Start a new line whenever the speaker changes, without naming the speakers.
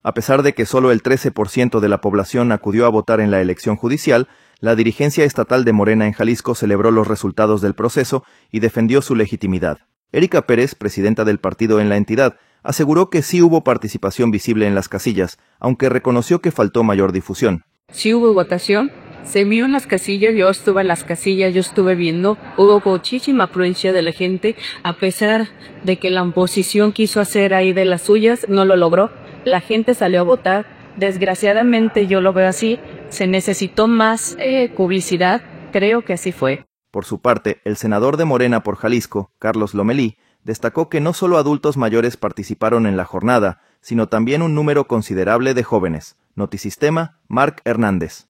A pesar de que solo el 13% de la población acudió a votar en la elección judicial, la dirigencia estatal de Morena en Jalisco celebró los resultados del proceso y defendió su legitimidad. Erika Pérez, presidenta del partido en la entidad, aseguró que sí hubo participación visible en las casillas, aunque reconoció que faltó mayor difusión.
Sí hubo votación, se vio en las casillas, yo estuve en las casillas, yo estuve viendo, hubo muchísima afluencia de la gente, a pesar de que la oposición quiso hacer ahí de las suyas, no lo logró, la gente salió a votar, desgraciadamente yo lo veo así, se necesitó más publicidad, creo que así fue.
Por su parte, el senador de Morena por Jalisco, Carlos Lomelí, destacó que no solo adultos mayores participaron en la jornada, sino también un número considerable de jóvenes. Notisistema, Marc Hernández.